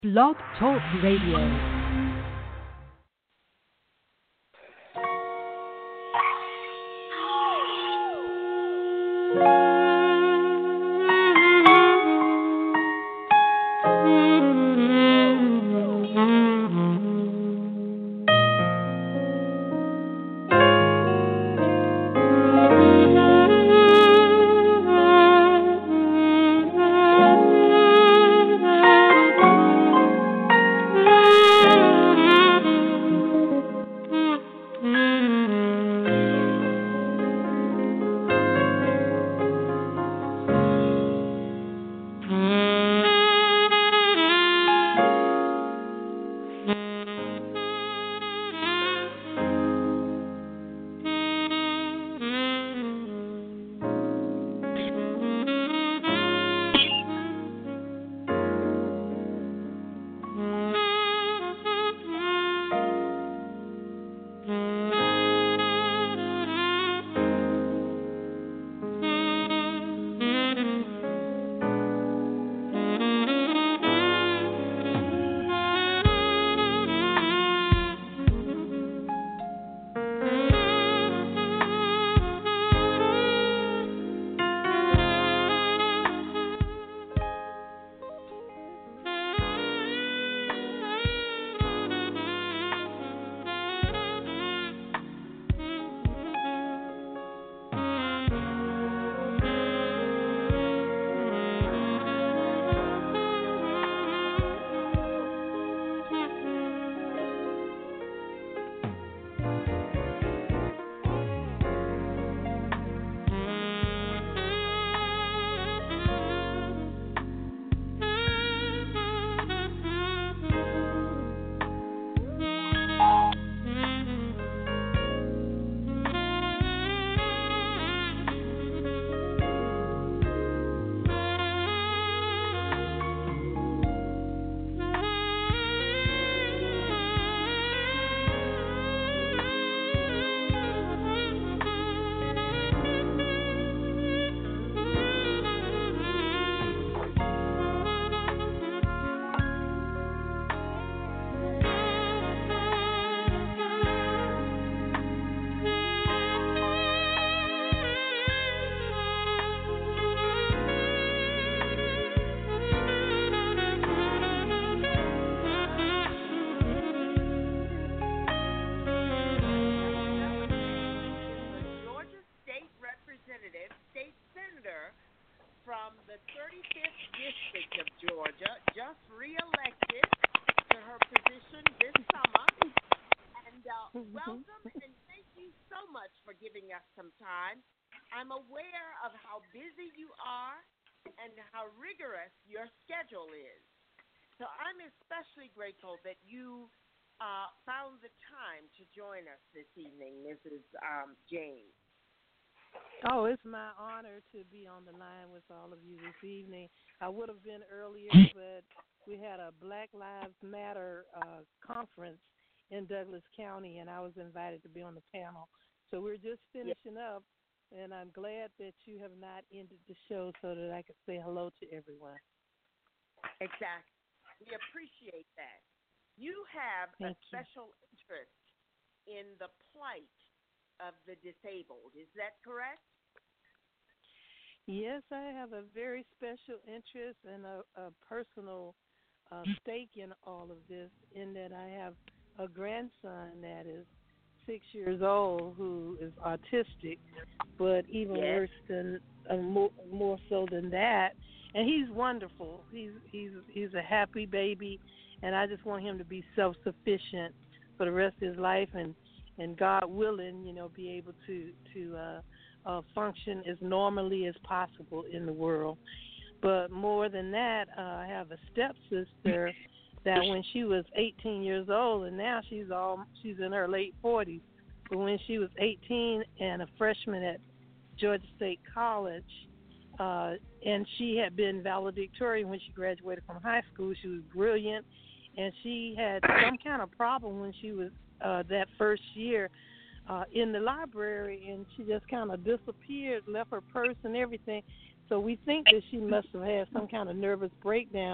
Blog Talk Radio. From the 35th District of Georgia, just reelected to her position this summer. And welcome and thank you so much for giving us some time. I'm aware of how busy you are and how rigorous your schedule is. So I'm especially grateful that you found the time to join us this evening, Mrs. James. Oh, it's my honor to be on the line with all of you this evening. I would have been earlier, but we had a Black Lives Matter conference in Douglas County, and I was invited to be on the panel. So we're just finishing up, and I'm glad that you have not ended the show so that I could say hello to everyone. Exactly. We appreciate that. You have a special interest in the plight of the disabled. Is that correct? Yes, I have a very special interest and a personal stake in all of this, in that I have a grandson that is 6 years old who is autistic, but even worse than more so than that. And he's wonderful. He's a happy baby, and I just want him to be self-sufficient for the rest of his life, and God willing, be able to function as normally as possible in the world. But more than that, I have a stepsister that when she was 18 years old, and now she's in her late 40s, but when she was 18 and a freshman at Georgia State College, and she had been valedictorian when she graduated from high school. She was brilliant, and she had some kind of problem when she was that first year in the library, and she just kind of disappeared, left her purse and everything. So we think that she must have had some kind of nervous breakdown,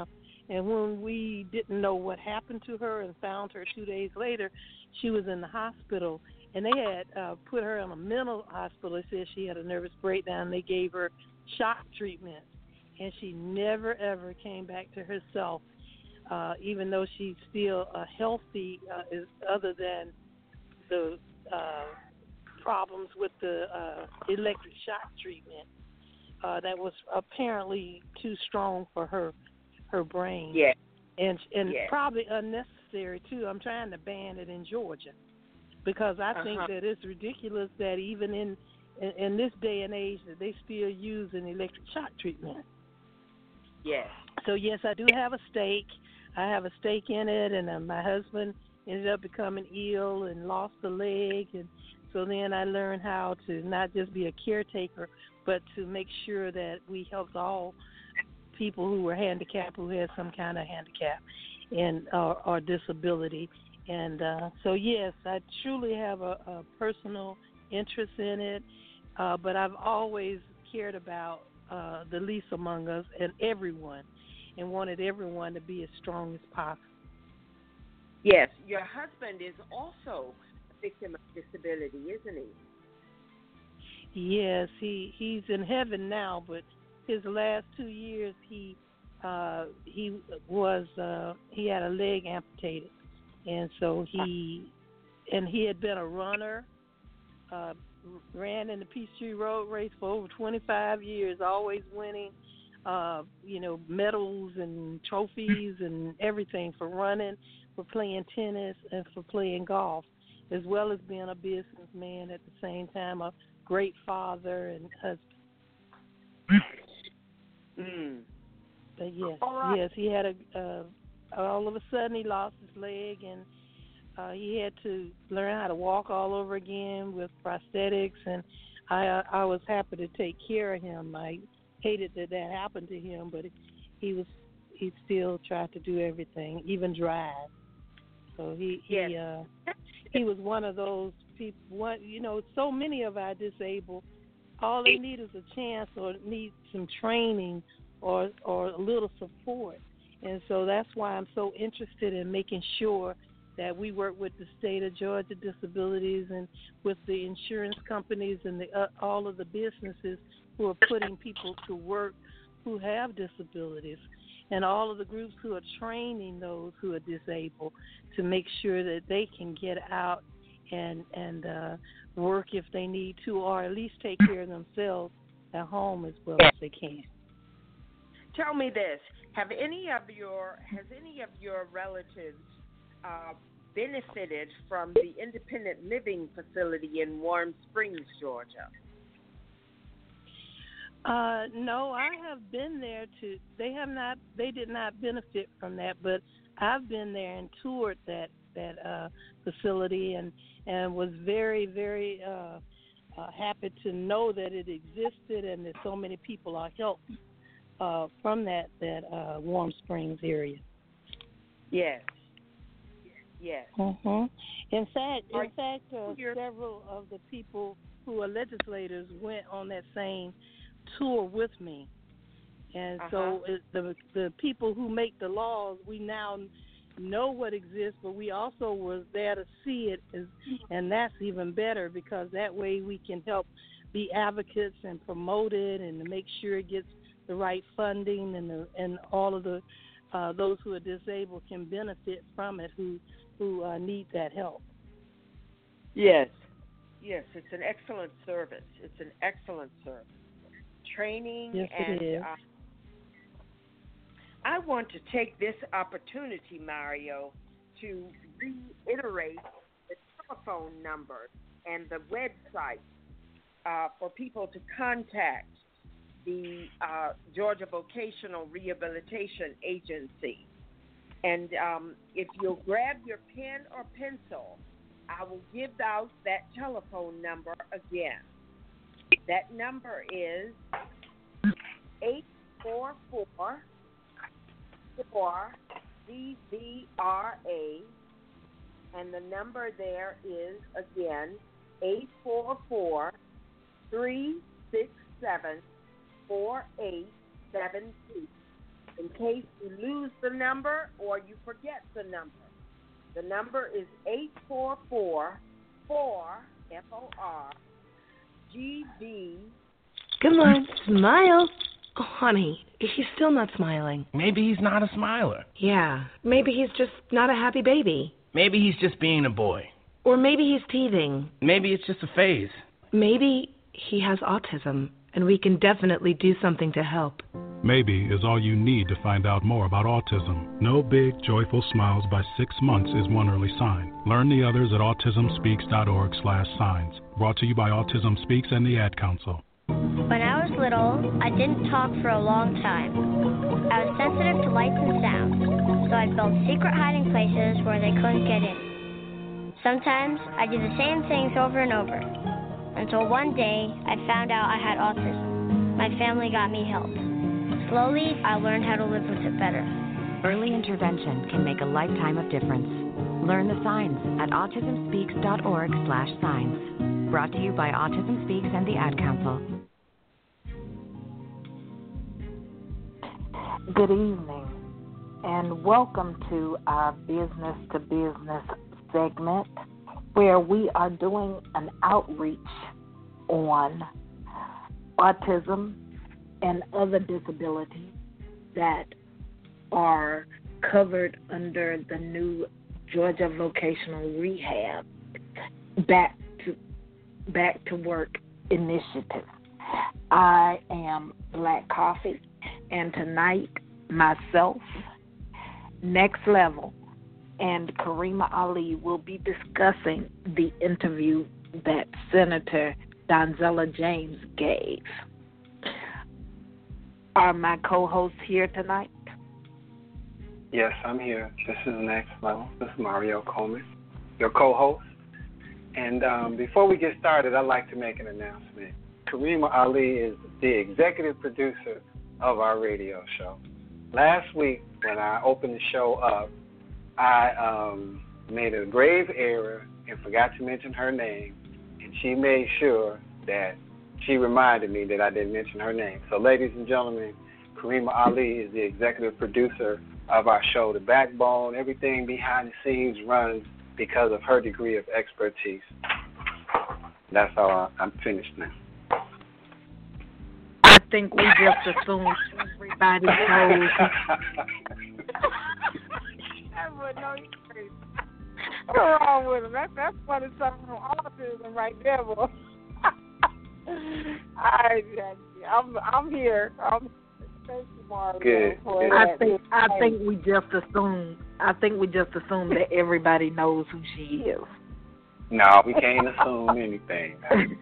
And when we didn't know what happened to her and found her 2 days later, she was in the hospital. And they had put her in a mental hospital. They said she had a nervous breakdown. They gave her shock treatment. And she never, ever came back to herself, even though she's still healthy, other than the problems with the electric shock treatment. That was apparently too strong for her brain. Yeah. And probably unnecessary, too. I'm trying to ban it in Georgia because I think that it's ridiculous that even in this day and age that they still use an electric shock treatment. Yes. So, yes, I do have a stake. I have a stake in it, and my husband ended up becoming ill and lost a leg. And so then I learned how to not just be a caretaker, but to make sure that we helped all people who were handicapped, who had some kind of handicap and or disability. And so, yes, I truly have a personal interest in it, but I've always cared about the least among us and everyone, and wanted everyone to be as strong as possible. Yes, your husband is also a victim of disability, isn't he? Yes, he's in heaven now, but his last 2 years he had a leg amputated, and so he had been a runner, ran in the Peachtree Road Race for over 25 years, always winning, medals and trophies and everything for running, for playing tennis, and for playing golf, as well as being a businessman at the same time, a great father and husband. Mm. But yes, he had all of a sudden he lost his leg, and he had to learn how to walk all over again with prosthetics, and I was happy to take care of him. I hated that happened to him, but he still tried to do everything, even drive. So he was one of those people. So many of our disabled, all they need is a chance or need some training or a little support. And so that's why I'm so interested in making sure that we work with the state of Georgia Disabilities and with the insurance companies and all of the businesses who are putting people to work who have disabilities, and all of the groups who are training those who are disabled to make sure that they can get out and work if they need to, or at least take care of themselves at home as well as they can. Tell me this: has any of your relatives benefited from the independent living facility in Warm Springs, Georgia? No, I have been there they did not benefit from that, but I've been there and toured that facility and was very, very happy to know that it existed and that so many people are helped from that Warm Springs area. Yes. Yes. Mm-hmm. In fact, several of the people who are legislators went on that same tour with me, and so the people who make the laws, we now know what exists, but we also was there to see it, and that's even better because that way we can help be advocates and promote it and to make sure it gets the right funding and all of the those who are disabled can benefit from it who need that help. Yes, it's an excellent service. Training, yes, and it is. I want to take this opportunity, Mario, to reiterate the telephone number and the website for people to contact the Georgia Vocational Rehabilitation Agency. And if you'll grab your pen or pencil, I will give out that telephone number again. That number is 844-4-DVRA, and the number there is, again, 844-367-4872. in case you lose the number or you forget the number. The number is 844-4-FOR-GD. Come on, smile. Oh, honey, he's still not smiling. Maybe he's not a smiler. Yeah, maybe he's just not a happy baby. Maybe he's just being a boy. Or maybe he's teething. Maybe it's just a phase. Maybe he has autism, and we can definitely do something to help. Maybe is all you need to find out more about autism. No big, joyful smiles by 6 months is one early sign. Learn the others at autismspeaks.org/signs. Brought to you by Autism Speaks and the Ad Council. When I was little, I didn't talk for a long time. I was sensitive to lights and sounds, so I built secret hiding places where they couldn't get in. Sometimes I did the same things over and over, until one day I found out I had autism. My family got me help. Slowly, I learned how to live with it better. Early intervention can make a lifetime of difference. Learn the signs at autismspeaks.org/signs. Brought to you by Autism Speaks and the Ad Council. Good evening, and welcome to our Business to Business segment, where we are doing an outreach on autism and other disabilities that are covered under the new Georgia Vocational Rehab Back to Work initiative. I am Black Coffee, and tonight myself, Next Level, and Karima Ali will be discussing the interview that Senator Donzella James gave. Are my co-hosts here tonight? Yes, I'm here. This is Next Level. This is Mario Coleman, your co-host. And before we get started, I'd like to make an announcement. Karima Ali is the executive producer of our radio show. Last week, when I opened the show up, I made a grave error and forgot to mention her name, and she made sure that she reminded me that I didn't mention her name. So, ladies and gentlemen, Karima Ali is the executive producer of our show. The backbone, everything behind the scenes runs because of her degree of expertise. That's how I'm finished now. I think we just assumed everybody knows. Everyone knows he's crazy. What's wrong with him? That's funny something from autism right there, boy. I'm here. Thank you, Mario. Good. I think we just assumed that everybody knows who she is. No, we can't assume anything.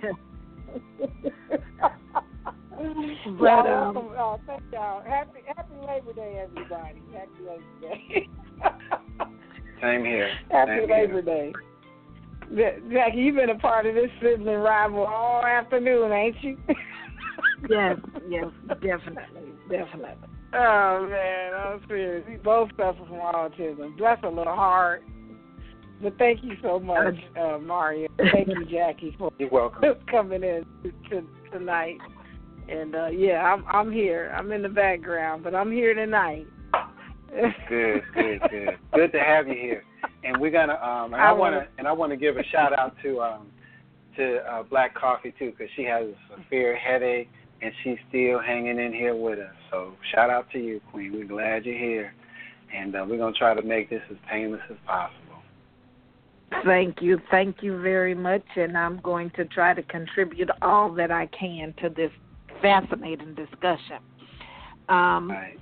But, thank y'all. Happy Labor Day, everybody. Happy Labor Day. Same here. Happy Labor Day. Jackie, you've been a part of this sibling rival all afternoon, ain't you? Yes, definitely. Oh, man, I'm serious. We both suffer from autism. That's a little hard. But thank you so much, Mario. Thank you, Jackie, for You're welcome. coming in tonight. And, I'm here. I'm in the background, but I'm here tonight. Good. Good to have you here. And we're gonna I want to give a shout out to Black Coffee too, because she has a severe headache and she's still hanging in here with us. So shout out to you, Queen. We're glad you're here, and we're gonna try to make this as painless as possible. Thank you very much, and I'm going to try to contribute all that I can to this fascinating discussion. Right.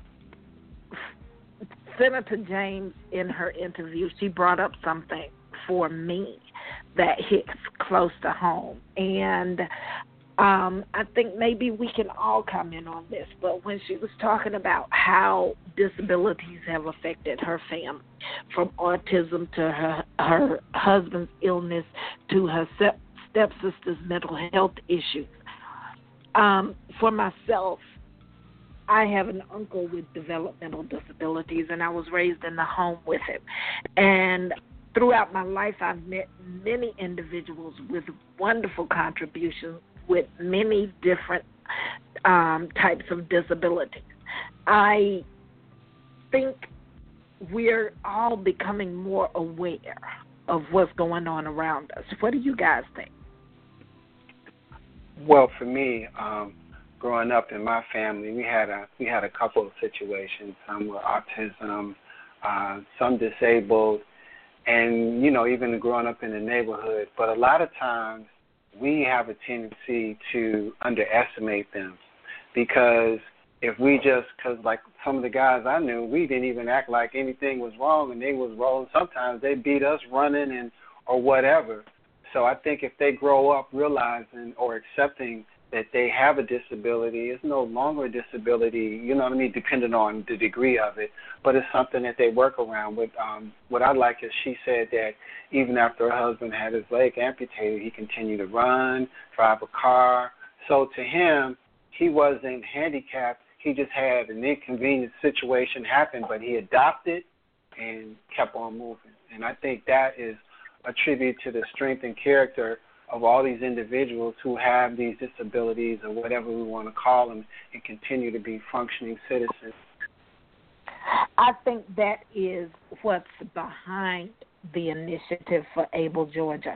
Senator James, in her interview, she brought up something for me that hits close to home. And I think maybe we can all comment on this, but when she was talking about how disabilities have affected her family, from autism to her husband's illness to her stepsister's mental health issues. For myself, I have an uncle with developmental disabilities, and I was raised in the home with him. And throughout my life, I've met many individuals with wonderful contributions with many different types of disabilities. I think we're all becoming more aware of what's going on around us. What do you guys think? Well, for me, growing up in my family, we had a couple of situations. Some were autism, some disabled, and even growing up in the neighborhood. But a lot of times, we have a tendency to underestimate them, because because like some of the guys I knew, we didn't even act like anything was wrong, and they was rolling. Sometimes they beat us running or whatever. So I think if they grow up realizing or accepting that they have a disability, it's no longer a disability, depending on the degree of it, but it's something that they work around with. What I like is she said that even after her husband had his leg amputated, he continued to run, drive a car. So to him, he wasn't handicapped. He just had an inconvenient situation happen, but he adopted and kept on moving. And I think that is a tribute to the strength and character of all these individuals who have these disabilities or whatever we want to call them and continue to be functioning citizens. I think that is what's behind the initiative for Able Georgia.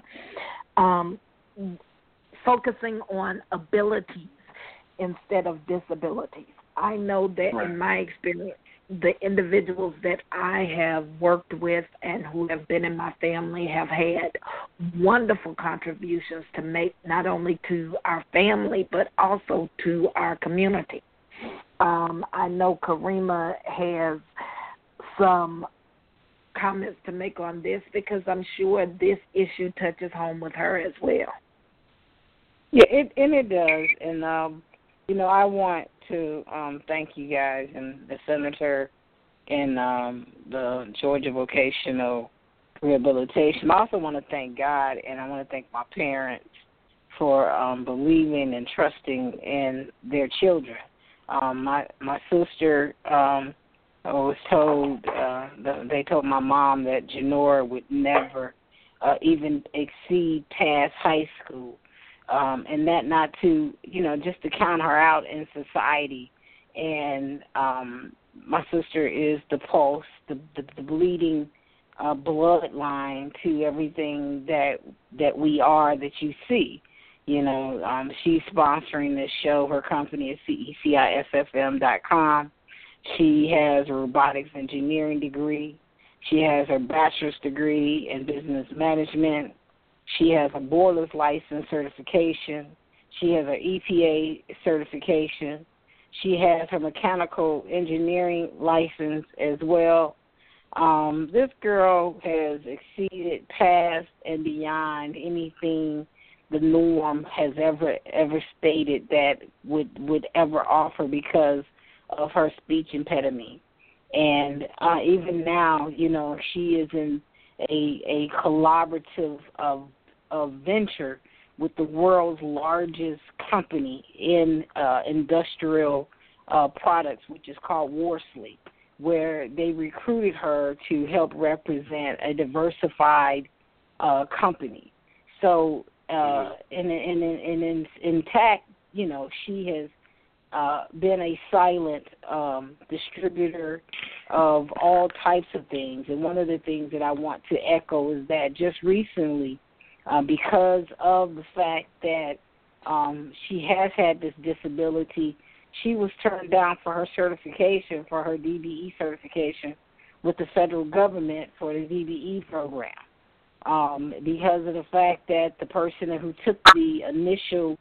Focusing on abilities instead of disabilities. I know that in my experience, the individuals that I have worked with and who have been in my family have had wonderful contributions to make, not only to our family, but also to our community. I know Karima has some comments to make on this, because I'm sure this issue touches home with her as well. Yeah, it does. And, I want to thank you guys and the senator and the Georgia Vocational Rehabilitation. I also want to thank God, and I want to thank my parents for believing and trusting in their children. My sister was told, they told my mom that Janora would never even exceed past high school. And that not to, just to count her out in society. And my sister is the pulse, the bleeding bloodline to everything that we are, that you see. She's sponsoring this show. Her company is CECISFM.com. She has a robotics engineering degree. She has her bachelor's degree in business management. She has a boiler's license certification. She has her EPA certification. She has her mechanical engineering license as well. This girl has exceeded past and beyond anything the norm has ever stated that would ever offer, because of her speech impediment. And even now, she is in a collaborative of venture with the world's largest company in industrial products, which is called Worsley, where they recruited her to help represent a diversified company. So, in tact, she has been a silent distributor of all types of things. And one of the things that I want to echo is that just recently, because of the fact that she has had this disability, she was turned down for her certification, for her DBE certification with the federal government for the DBE program, because of the fact that the person who took the initial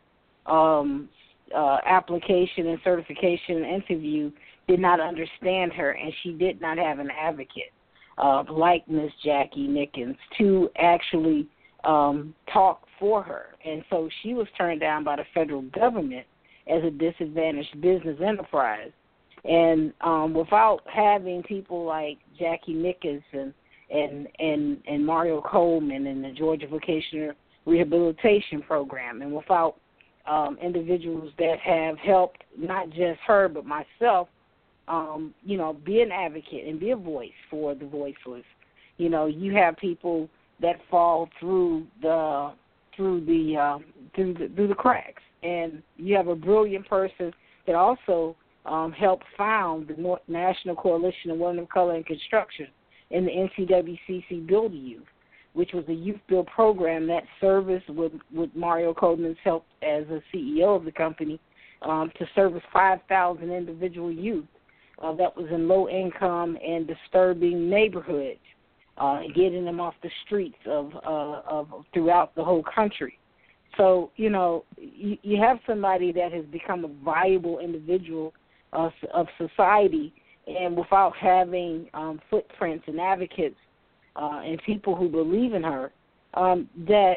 application and certification interview did not understand her, and she did not have an advocate like Miss Jackie Nickens to actually talk for her. And so she was turned down by the federal government as a disadvantaged business enterprise. And without having people like Jackie Nickens and Mario Coleman and the Georgia Vocational Rehabilitation Program, and without individuals that have helped not just her but myself, be an advocate and be a voice for the voiceless. You have people that fall through the cracks, and you have a brilliant person that also helped found the National Coalition of Women of Color in Construction in the NCWCC Build a Youth, which was a youth build program that serviced, with Mario Coleman's help as a CEO of the company, to service 5,000 individual youth that was in low-income and disturbing neighborhoods, getting them off the streets of throughout the whole country. So, you have somebody that has become a viable individual of society, and without having footprints and advocates and people who believe in her, that,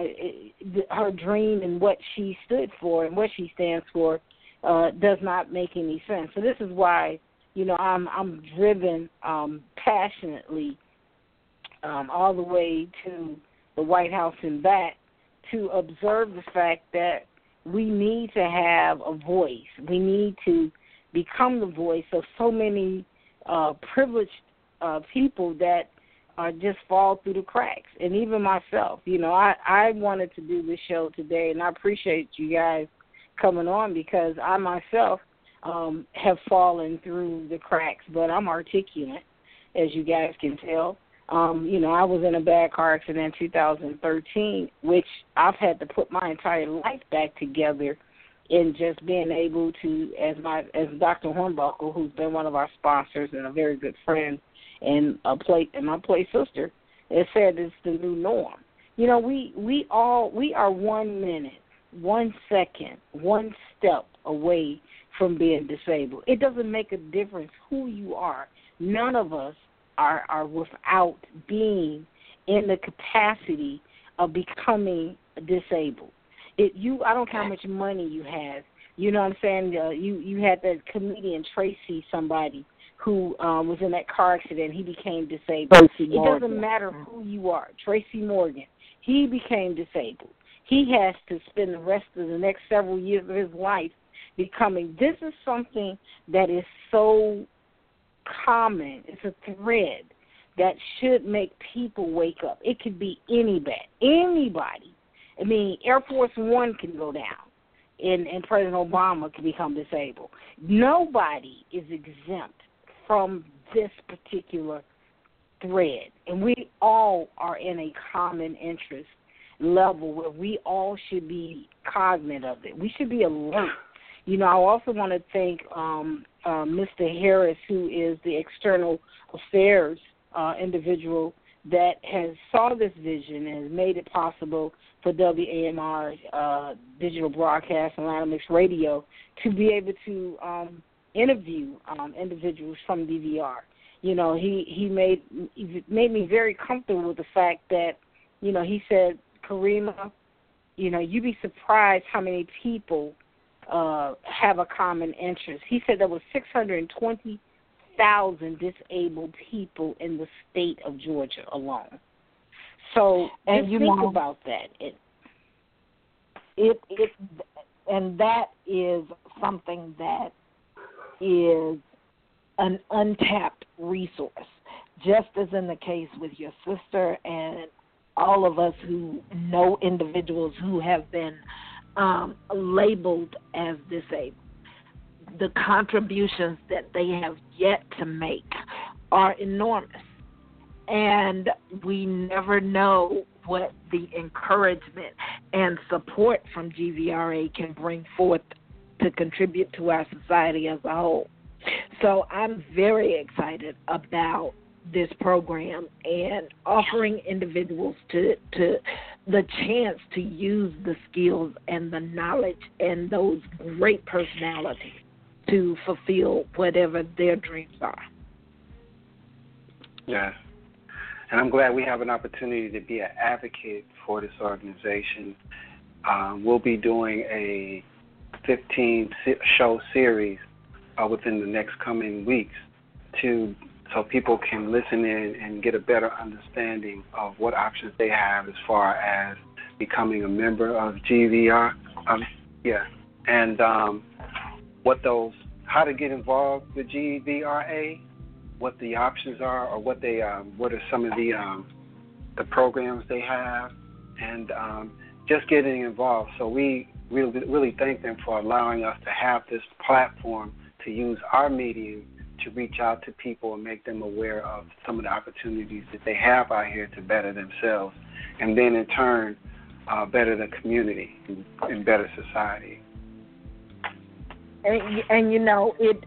her dream and what she stood for and what she stands for does not make any sense. So this is why, I'm driven passionately all the way to the White House and back to observe the fact that we need to have a voice. We need to become the voice of so many privileged people that just fall through the cracks. And even myself, I wanted to do this show today, and I appreciate you guys coming on because I myself have fallen through the cracks, but I'm articulate, as you guys can tell. I was in a bad car accident in 2013, which I've had to put my entire life back together in just being able to, as Dr. Hornbuckle, who's been one of our sponsors and a very good friend and my play sister, has said it's the new norm. We are 1 minute, 1 second, one step away from being disabled. It doesn't make a difference who you are. None of us are without being in the capacity of becoming disabled. I don't care how much money you have. You know what I'm saying? You had that comedian Tracy somebody who was in that car accident. He became disabled. It doesn't matter who you are. Tracy Morgan, he became disabled. He has to spend the rest of the next several years of his life becoming. This is something that is so common. It's a thread that should make people wake up. It could be anybody. I mean, Air Force One can go down, and President Obama can become disabled. Nobody is exempt from this particular thread, and we all are in a common interest level where we all should be cognizant of it. We should be alert. I also want to thank Mr. Harris, who is the external affairs individual that has saw this vision and has made it possible for WAMR digital broadcast and Atlanta Mix Radio to be able to interview individuals from DVR. He made me very comfortable with the fact that, he said, Karima, you'd be surprised how many people have a common interest. He said there were 620,000 disabled people in the state of Georgia alone. So, and you think about that. And that is something that is an untapped resource, just as in the case with your sister and all of us who know individuals who have been labeled as disabled. The contributions that they have yet to make are enormous, and we never know what the encouragement and support from GVRA can bring forth to contribute to our society as a whole. So I'm very excited about this program and offering individuals to the chance to use the skills and the knowledge and those great personalities to fulfill whatever their dreams are. Yes. And I'm glad we have an opportunity to be an advocate for this organization. We'll be doing a 15-show series within the next coming weeks so people can listen in and get a better understanding of what options they have as far as becoming a member of GVR. And how to get involved with GVRA, what the options are, or what are some of the programs they have, and just getting involved. So we really thank them for allowing us to have this platform to to use our medium to reach out to people and make them aware of some of the opportunities that they have out here to better themselves, and then in turn better the community and better society. And you know, it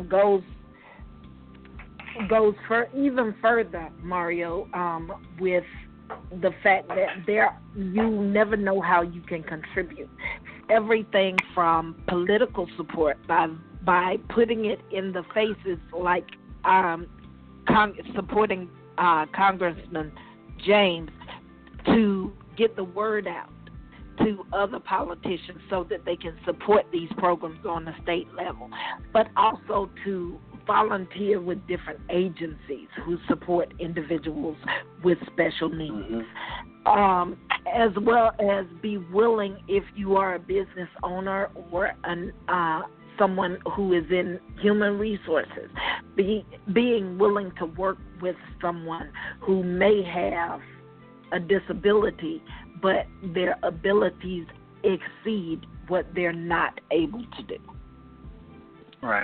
goes for even further, Mario, with the fact that you never know how you can contribute. Everything from political support by putting it in the faces, like supporting Congressman James to get the word out to other politicians so that they can support these programs on the state level, but also to volunteer with different agencies who support individuals with special needs, as well as be willing, if you are a business owner or someone who is in human resources, being willing to work with someone who may have a disability, but their abilities exceed what they're not able to do. Right.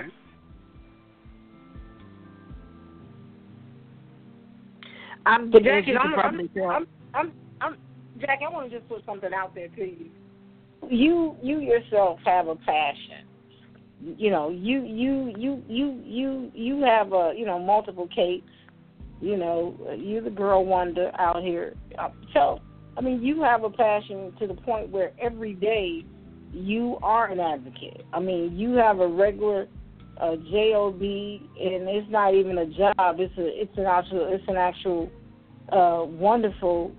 Jackie, Jackie, I want to just put something out there to you. You yourself have a passion. You know, you have multiple capes. You know, you're the girl wonder out here. So, I mean, you have a passion to the point where every day you are an advocate. I mean, you have a regular job, and it's not even a job. It's an actual wonderful.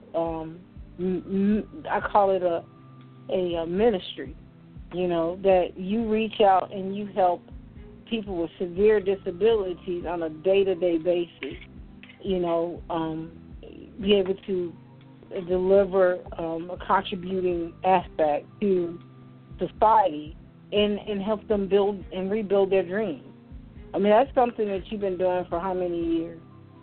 I call it a ministry. You know, that you reach out and you help people with severe disabilities on a day-to-day basis. You know, be able to deliver a contributing aspect to society and help them build and rebuild their dreams. I mean, that's something that you've been doing for how many years?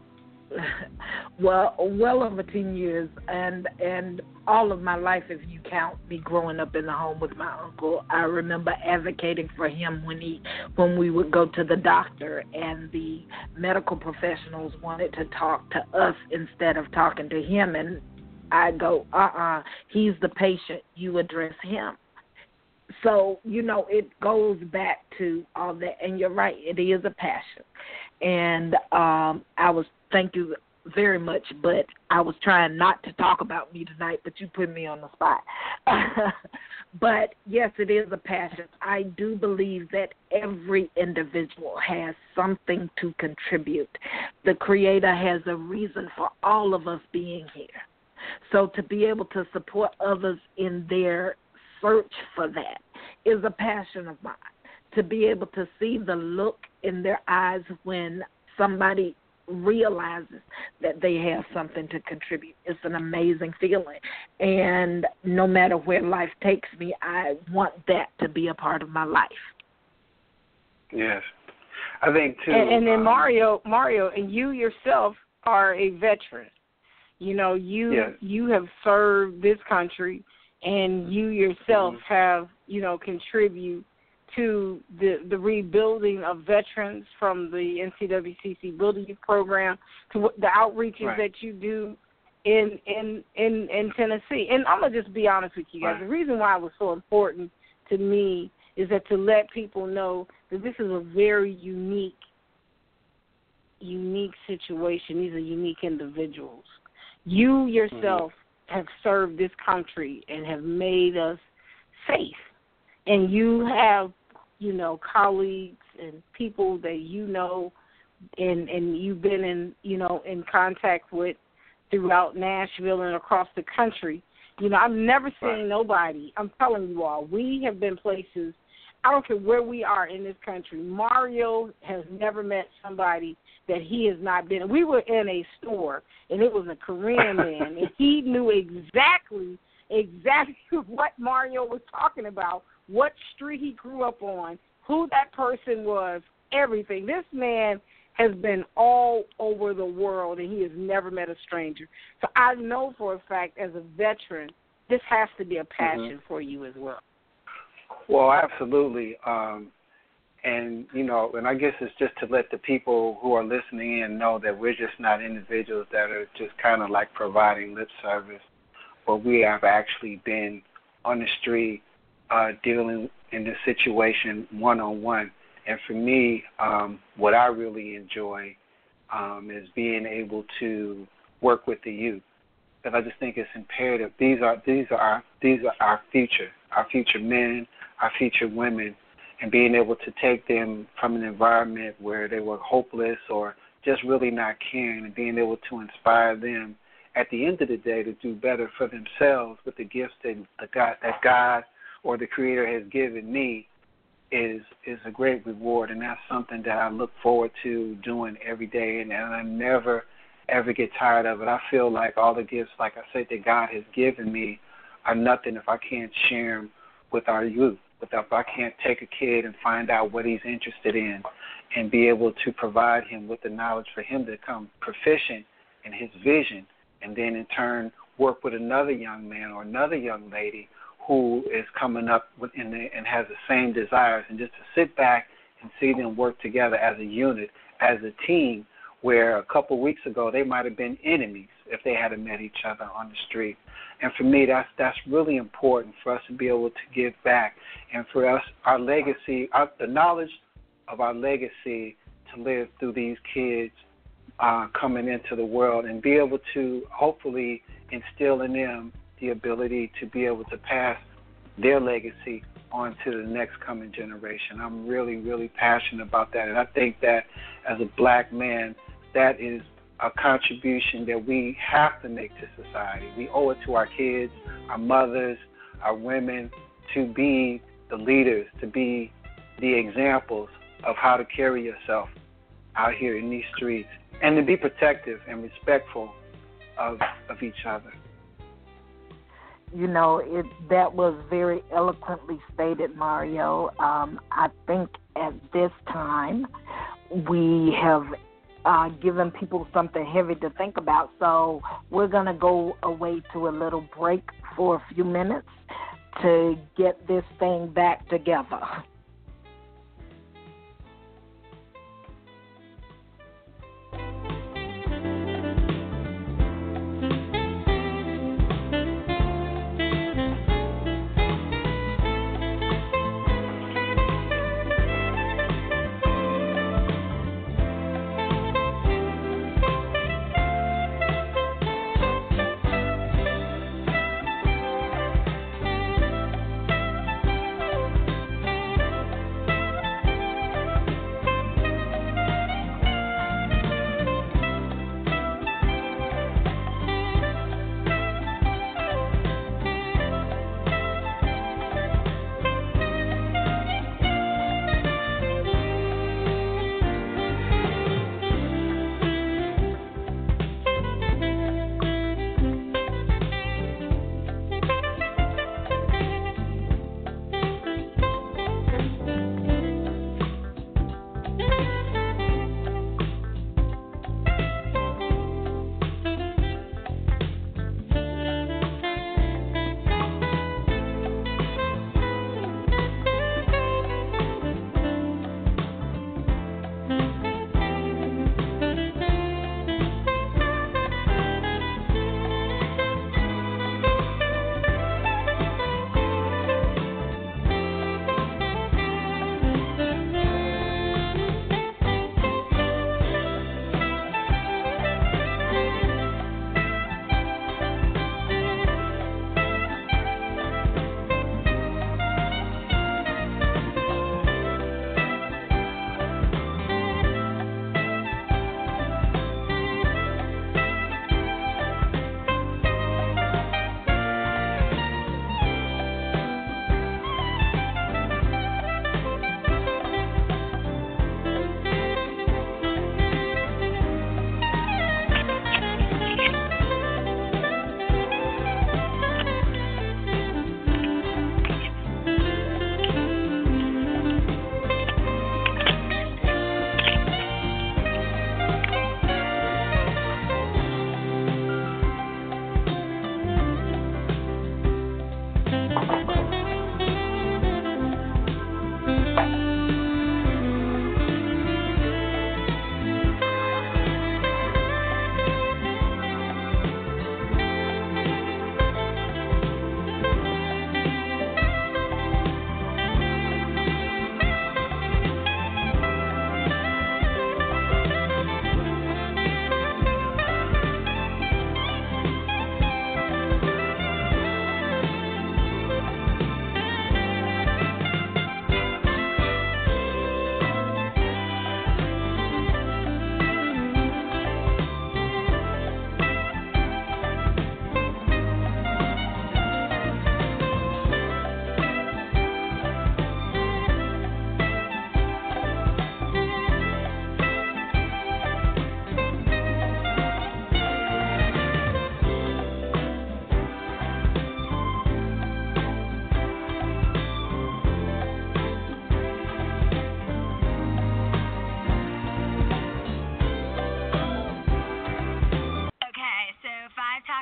Well over 10 years, and all of my life, if you count me growing up in the home with my uncle. I remember advocating for him when we would go to the doctor and the medical professionals wanted to talk to us instead of talking to him, and I go, he's the patient, you address him. So, you know, it goes back to all that, and you're right, it is a passion. And thank you very much, but I was trying not to talk about me tonight, but you put me on the spot. But, yes, it is a passion. I do believe that every individual has something to contribute. The Creator has a reason for all of us being here. So to be able to support others in their search for that is a passion of mine. To be able to see the look in their eyes when somebody realizes that they have something to contribute. It's an amazing feeling. And no matter where life takes me, I want that to be a part of my life. Yes. I think, too. And then Mario, and you yourself are a veteran. You know, you have served this country, and you yourself have, you know, contribute to the rebuilding of veterans from the NCWCC Building Youth Program to the outreaches that you do in Tennessee. And I'm going to just be honest with you guys. The reason why it was so important to me is that to let people know that this is a very unique situation. These are unique individuals. You yourself have served this country and have made us safe. And you have, you know, colleagues and people that you know and you've been in contact with throughout Nashville and across the country. You know, I've never seen nobody, I'm telling you all, we have been places, I don't care where we are in this country, Mario has never met somebody that he has not been. We were in a store, and it was a Korean man, and he knew exactly what Mario was talking about, what street he grew up on, who that person was, everything. This man has been all over the world, and he has never met a stranger. So I know for a fact, as a veteran, this has to be a passion for you as well. Well, absolutely. And, and I guess it's just to let the people who are listening in know that we're just not individuals that are just kind of like providing lip service, but we have actually been on the street dealing in this situation one-on-one. And for me, what I really enjoy is being able to work with the youth. Because I just think it's imperative. These are our future men, our future women, and being able to take them from an environment where they were hopeless or just really not caring, and being able to inspire them at the end of the day to do better for themselves with the gifts that God or the Creator has given me is a great reward, and that's something that I look forward to doing every day, and I never, ever get tired of it. I feel like all the gifts, like I said, that God has given me are nothing if I can't share them with our youth. But if I can't take a kid and find out what he's interested in and be able to provide him with the knowledge for him to become proficient in his vision, and then in turn work with another young man or another young lady who is coming up and has the same desires, and just to sit back and see them work together as a unit, as a team, where a couple weeks ago they might have been enemies if they hadn't met each other on the street. And for me, that's really important for us to be able to give back, and for us, our legacy, the knowledge of our legacy to live through these kids coming into the world, and be able to hopefully instill in them the ability to be able to pass their legacy on to the next coming generation. I'm really, really passionate about that, and I think that as a black man, that is a contribution that we have to make to society. We owe it to our kids, our mothers, our women, to be the leaders, to be the examples of how to carry yourself out here in these streets, and to be protective and respectful of each other. That was very eloquently stated, Mario. I think at this time we have given people something heavy to think about. So we're going to go away to a little break for a few minutes to get this thing back together.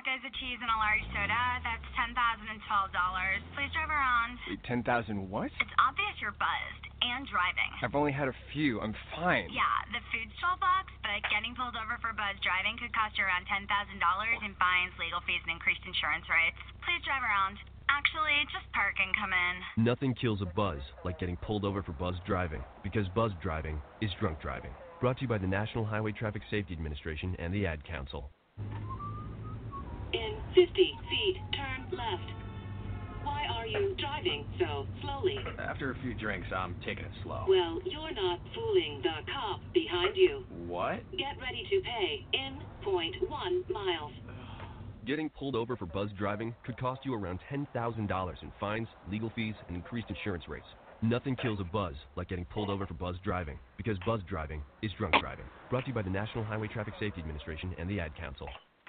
tacos, a cheese, and a large soda. That's $10,012. Please drive around. Wait, 10,000 what? It's obvious you're buzzed and driving. I've only had a few. I'm fine. Yeah, the food's $12, but getting pulled over for buzz driving could cost you around $10,000 in fines, legal fees, and increased insurance rates. Please drive around. Actually, just park and come in. Nothing kills a buzz like getting pulled over for buzz driving, because buzz driving is drunk driving. Brought to you by the National Highway Traffic Safety Administration and the Ad Council. In 50 feet, turn left. Why are you driving so slowly? After a few drinks, I'm taking it slow. Well, you're not fooling the cop behind you. What? Get ready to pay in 0.1 miles. Getting pulled over for buzz driving could cost you around $10,000 in fines, legal fees, and increased insurance rates. Nothing kills a buzz like getting pulled over for buzz driving, because buzz driving is drunk driving. Brought to you by the National Highway Traffic Safety Administration and the Ad Council.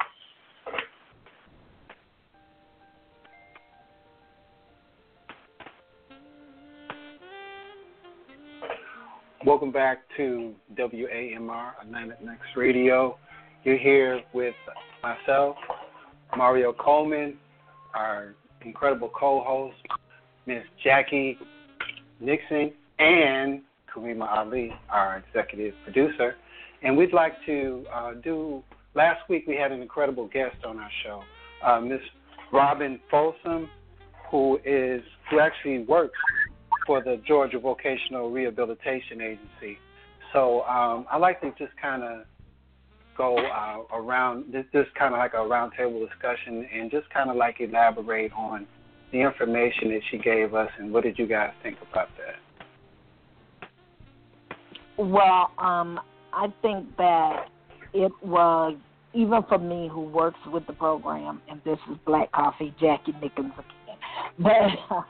Welcome back to WAMR Atlantic Next Radio. You're here with myself, Mario Coleman, our incredible co-host, Miss Jackie Nixon, and Karima Ali, our executive producer. And we'd like to last week we had an incredible guest on our show, Miss Robin Folsom, who actually works for the Georgia Vocational Rehabilitation Agency. So I'd like to just kind of go around this kind of like a roundtable discussion and just kind of like elaborate on the information that she gave us, and what did you guys think about that? Well, I think that it was, even for me who works with the program, and this is Black Coffee, Jackie Nickens again, but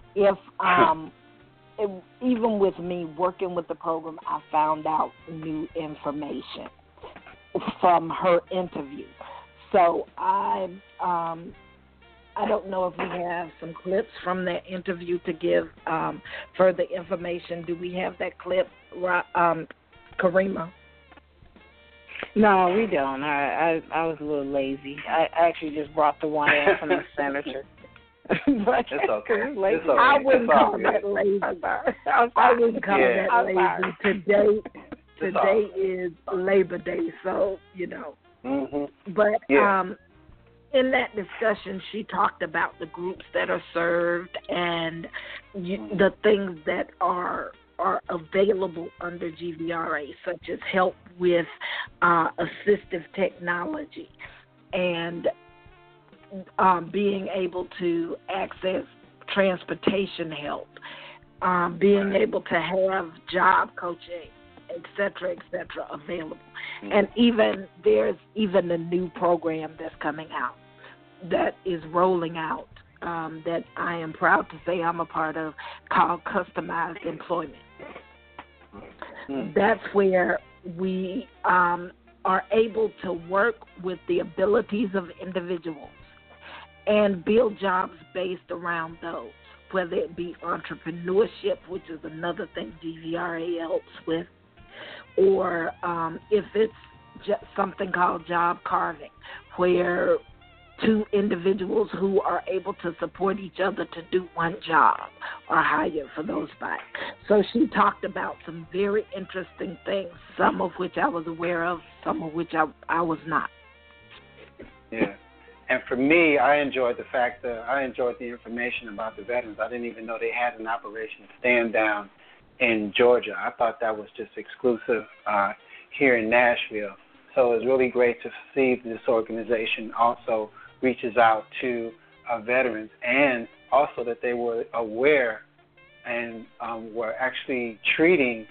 even with me working with the program, I found out new information from her interview. So I don't know if we have some clips from that interview to give further information. Do we have that clip, Karima? No, we don't. I was a little lazy. I actually just brought the one in from the senator. But it's okay. It's okay. I wouldn't call that lazy. I wouldn't call that lazy. Today is Labor Day, so, you know. Mm-hmm. But yeah. In that discussion, she talked about the groups that are served and the things that are available under GVRA, such as help with assistive technology and being able to access transportation help, being able to have job coaching, et cetera, available. And there's even a new program that's coming out that is rolling out that I am proud to say I'm a part of, called Customized Employment. That's where we are able to work with the abilities of individuals and build jobs based around those, whether it be entrepreneurship, which is another thing GVRA helps with, or if it's just something called job carving, where two individuals who are able to support each other to do one job are hired for those bikes. So she talked about some very interesting things, some of which I was aware of, some of which I was not. Yeah. And for me, I enjoyed the information about the veterans. I didn't even know they had an Operation Stand Down in Georgia. I thought that was just exclusive here in Nashville. So it was really great to see this organization also reaches out to veterans, and also that they were aware and were actually treating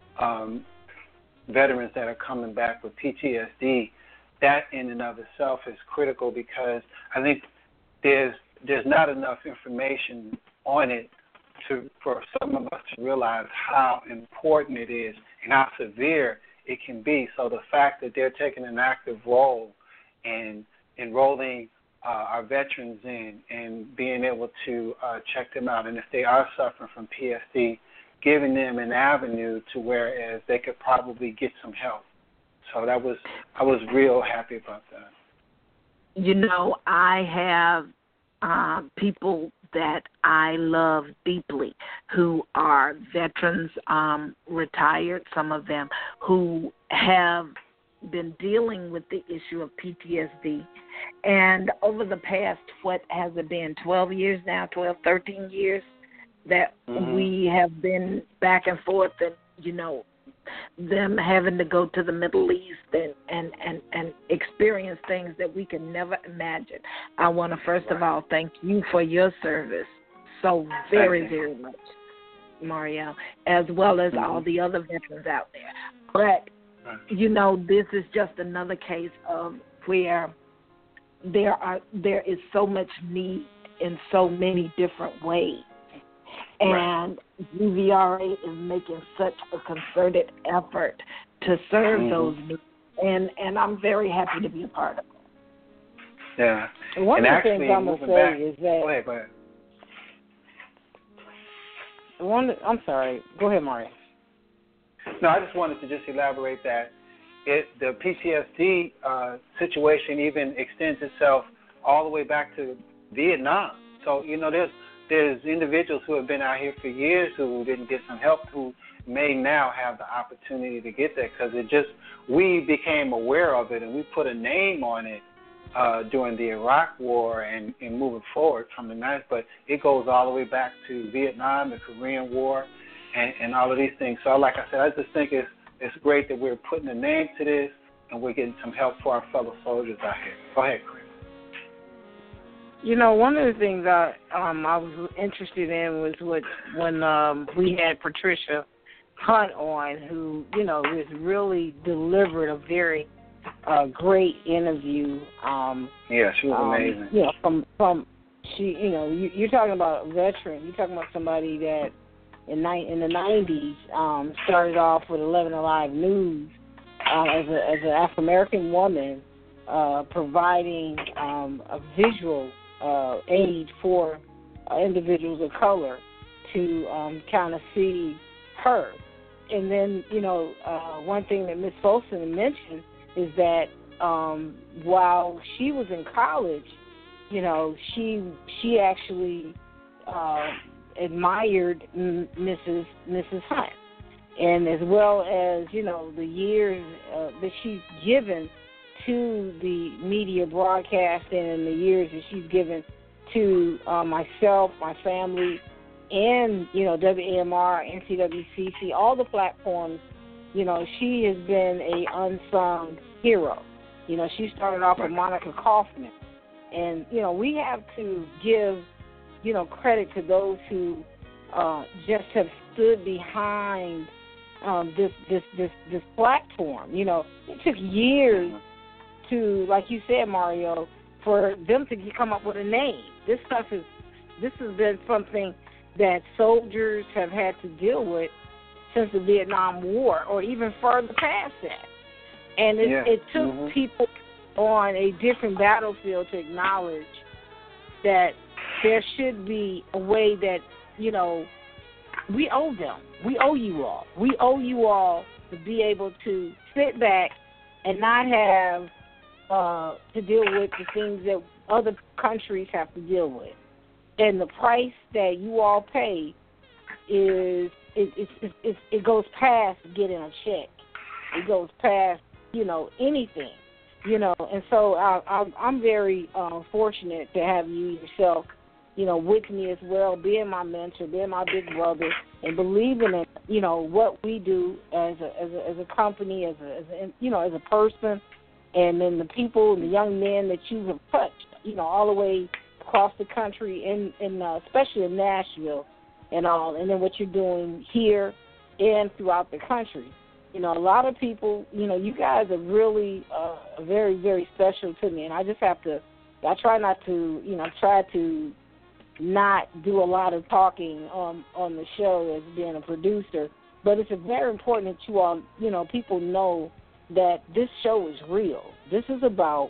veterans that are coming back with PTSD. That in and of itself is critical, because I think there's not enough information on it for some of us to realize how important it is and how severe it can be. So the fact that they're taking an active role in enrolling our veterans in and being able to check them out, and if they are suffering from PTSD, giving them an avenue to whereas they could probably get some help. So I was real happy about that. I have people that I love deeply who are veterans, retired, some of them, who have been dealing with the issue of PTSD. And over the past, 12 years now, 12, 13 years, that we have been back and forth and, them having to go to the Middle East and experience things that we can never imagine. I want to first of all thank you for your service so very, very much, Mario, as well as all the other veterans out there. But, this is just another case of where there is so much need in so many different ways. And UVRA is making such a concerted effort to serve those needs, and I'm very happy to be a part of it. Yeah. One and of the actually, things I'm going to say is that... Go ahead. I'm sorry. Go ahead, Mario. No, I just wanted to just elaborate that the PTSD situation even extends itself all the way back to Vietnam. So, there's individuals who have been out here for years who didn't get some help who may now have the opportunity to get there because we became aware of it and we put a name on it during the Iraq War and moving forward from the 90s. But it goes all the way back to Vietnam, the Korean War, and all of these things. So like I said, I just think it's great that we're putting a name to this and we're getting some help for our fellow soldiers out here. Go ahead, Chris. One of the things I was interested in was when we had Patricia Hunt on, who has really delivered a very great interview. Yeah, she was amazing. From she, you're talking about a veteran. You're talking about somebody that in the 90s started off with 11 Alive News as an African American woman, providing a visual aid for individuals of color to kind of see her. And then, one thing that Ms. Folsom mentioned is that while she was in college, she actually admired Mrs. Hunt, and as well as the years that she's given to the media broadcasting and the years that she's given to myself, my family, and WAMR, NCWCC, all the platforms. She has been a unsung hero. She started off with Monica Kaufman, and we have to give credit to those who just have stood behind this platform. It took years to, like you said, Mario, for them to come up with a name. This has been something that soldiers have had to deal with since the Vietnam War, or even further past that. And it took people on a different battlefield to acknowledge that there should be a way that, we owe them. We owe you all. We owe you all to be able to sit back and not have to deal with the things that other countries have to deal with. And the price that you all pay is it goes past getting a check. It goes past anything, And so I'm very fortunate to have you yourself, with me as well, being my mentor, being my big brother, and believing in what we do as a company, as a person. And then the people and the young men that you have touched, all the way across the country, and especially in Nashville and all, and then what you're doing here and throughout the country. A lot of people, you guys are really very, very special to me, and I just have to, I try not to not do a lot of talking on the show as being a producer, but it's very important that you all, people know that this show is real. This is about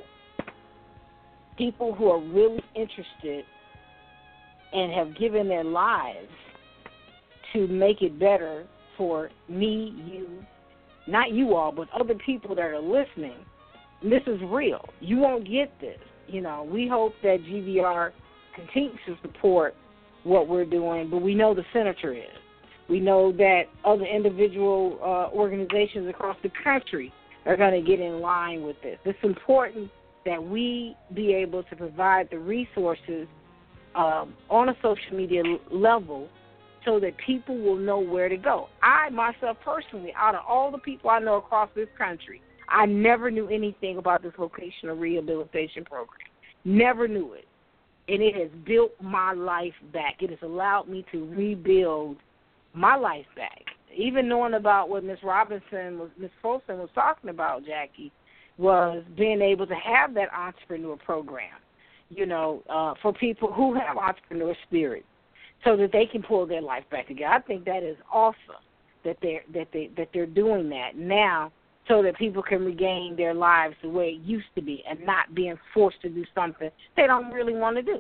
people who are really interested and have given their lives to make it better for me, you, not you all, but other people that are listening. And this is real. You won't get this we hope that GVR continues to support what we're doing, but we know the senator is. We know that other individual organizations across the country are going to get in line with this. It's important that we be able to provide the resources on a social media level so that people will know where to go. I, myself, personally, out of all the people I know across this country, I never knew anything about this vocational rehabilitation program. Never knew it. And it has built my life back. It has allowed me to rebuild my life back. Even knowing about what Ms. Folsom was talking about, Jackie, was being able to have that entrepreneur program, for people who have entrepreneur spirit, so that they can pull their life back together. I think that is awesome that they're doing that now, so that people can regain their lives the way it used to be and not being forced to do something they don't really want to do.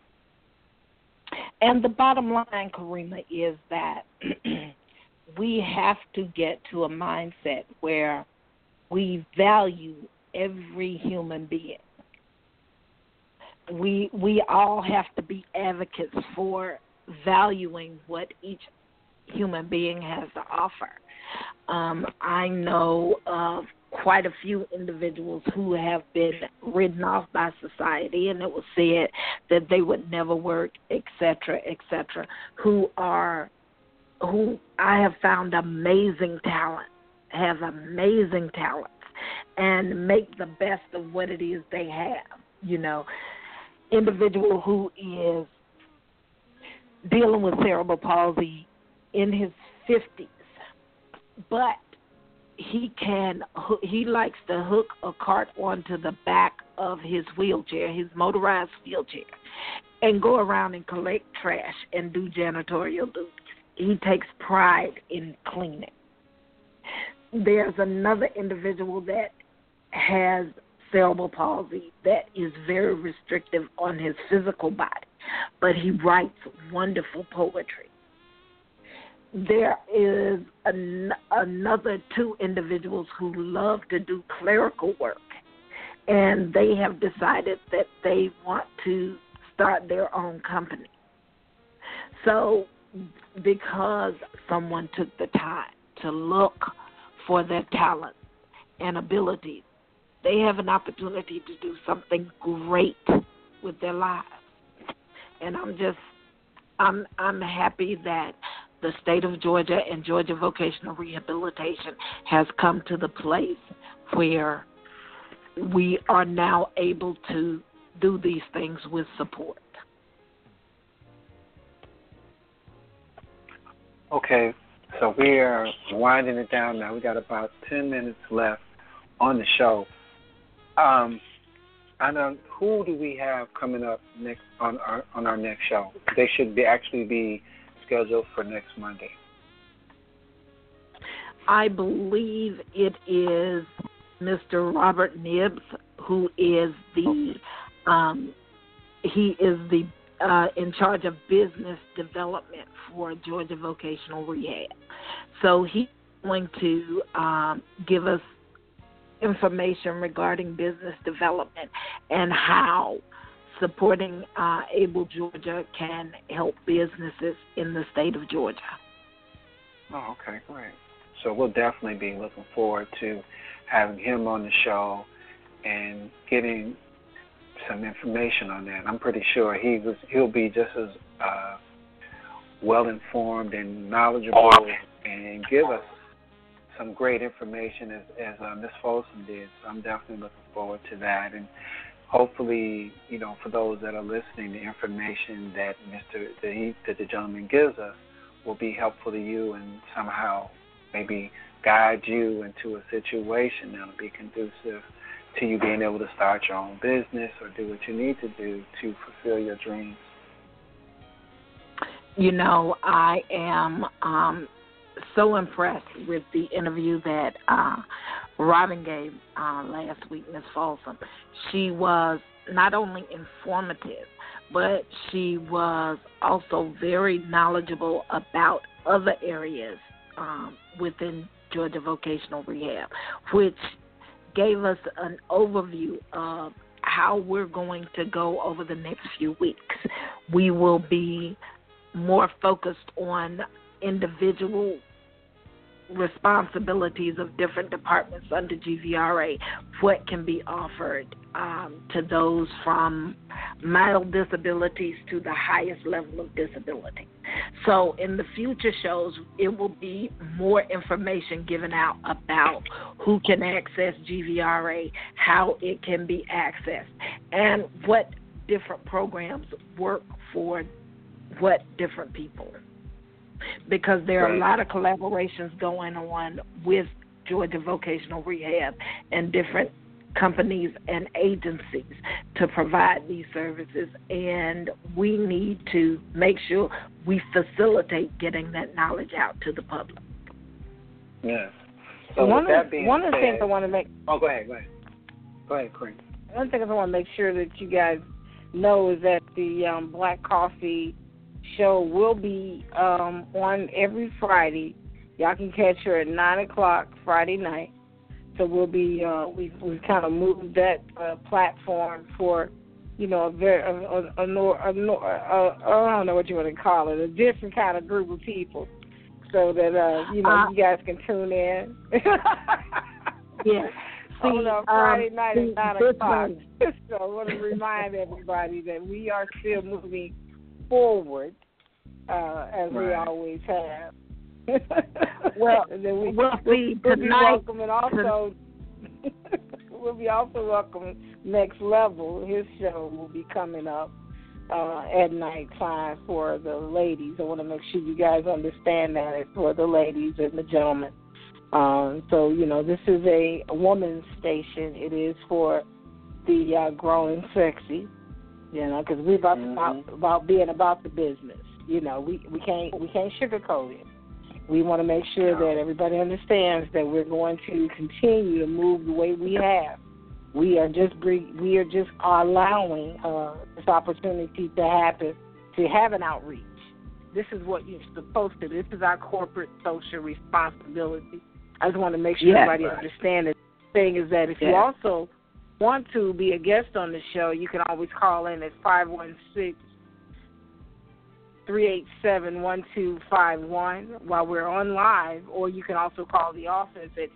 And the bottom line, Karima, is that we have to get to a mindset where we value every human being. We all have to be advocates for valuing what each human being has to offer. I know of quite a few individuals who have been written off by society, and it was said that they would never work, et cetera, who I have found amazing talent, have amazing talents, and make the best of what it is they have. Individual who is dealing with cerebral palsy in his 50s, but he likes to hook a cart onto the back of his wheelchair, his motorized wheelchair, and go around and collect trash and do janitorial duties. He takes pride in cleaning. There's another individual that has cerebral palsy that is very restrictive on his physical body, but he writes wonderful poetry. There is another two individuals who love to do clerical work, and they have decided that they want to start their own company. So because someone took the time to look for their talents and abilities, they have an opportunity to do something great with their lives. And I'm happy that the state of Georgia and Georgia Vocational Rehabilitation has come to the place where we are now able to do these things with support. Okay, so we are winding it down now. We got about 10 minutes left on the show. I know, who do we have coming up next on our next show? They should actually be scheduled for next Monday. I believe it is Mr. Robert Nibbs, who is the in charge of business development for Georgia Vocational Rehab. So he's going to give us information regarding business development and how supporting Able Georgia can help businesses in the state of Georgia. Oh, okay, great. So we'll definitely be looking forward to having him on the show and getting some information on that. I'm pretty sure he'll be just as well informed and knowledgeable and give us some great information as Ms. Folsom did. So I'm definitely looking forward to that. And hopefully, for those that are listening, the information that the gentleman gives us will be helpful to you and somehow maybe guide you into a situation that'll be conducive to you being able to start your own business or do what you need to do to fulfill your dreams. I am so impressed with the interview that Robin gave last week, Ms. Folsom. She was not only informative, but she was also very knowledgeable about other areas within Georgia Vocational Rehab, which gave us an overview of how we're going to go over the next few weeks. We will be more focused on individual responsibilities of different departments under GVRA, what can be offered to those from mild disabilities to the highest level of disability. So in the future shows, it will be more information given out about who can access GVRA, how it can be accessed, and what different programs work for what different people. Because there are a lot of collaborations going on with Georgia Vocational Rehab and different companies and agencies to provide these services, and we need to make sure we facilitate getting that knowledge out to the public. Yes. So one with that being of the said, things I want to make. Oh, go ahead, Kareem. One thing I want to make sure that you guys know is that the Black Coffee show will be on every Friday. Y'all can catch her at 9:00 Friday night. So we'll be we've kind of moved that platform for, you know, I don't know what you want to call it, a different kind of group of people, so that you guys can tune in. Yeah. On Friday night at 9:00. So I want to remind everybody that we are still moving forward as we always have. Well, and then we'll be welcoming also. We'll be also welcoming Next Level. His show will be coming up at nighttime for the ladies. I want to make sure you guys understand that it's for the ladies and the gentlemen. So you know, this is a woman's station. It is for the grown and sexy. You know, because we're about being about the business. You know, we can't sugarcoat it. We want to make sure that everybody understands that we're going to continue to move the way we have. We are just allowing this opportunity to happen, to have an outreach. This is what you're supposed to do. This is our corporate social responsibility. I just want to make sure everybody understands it. The thing is that if you also want to be a guest on the show, you can always call in at 516-387-1251 while we're on live, or you can also call the office at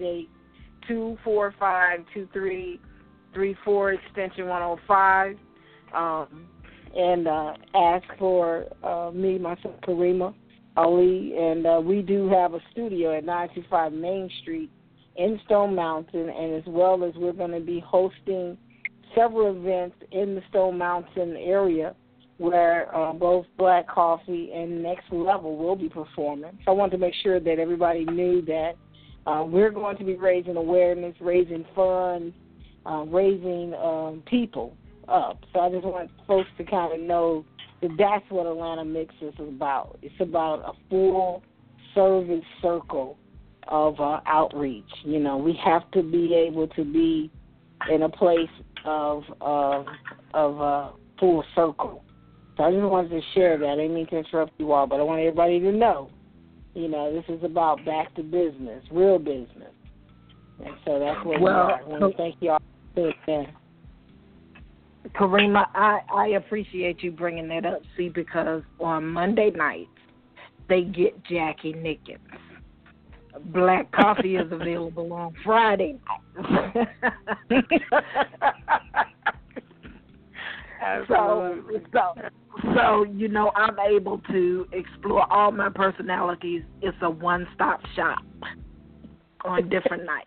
888-245-2334, extension 105, and ask for me, myself, Karima Ali. And we do have a studio at 925 Main Street in Stone Mountain, and as well as we're going to be hosting several events in the Stone Mountain area where both Black Coffee and Next Level will be performing. So I wanted to make sure that everybody knew that we're going to be raising awareness, raising funds, raising people up. So I just want folks to kind of know that that's what Atlanta Mix is about. It's about a full service circle of outreach. You know, we have to be able to be in a place of full circle. So I just wanted to share that. I didn't mean to interrupt you all, but I want everybody to know, you know, this is about back to business, real business. And so that's what we are. I want to thank you all for that. Karima, I appreciate you bringing that up, see, because on Monday nights, they get Jackie Nickens. Black Coffee is available on Friday nights. So, you know, I'm able to explore all my personalities. It's a one-stop shop on different nights.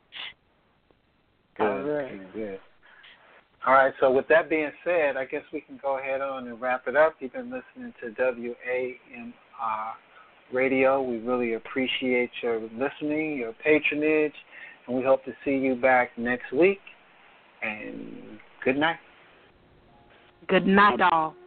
Good. All right, so with that being said, I guess we can go ahead on and wrap it up. You've been listening to WAMR Radio. We really appreciate your listening, your patronage, and we hope to see you back next week. And good night. Good night, all.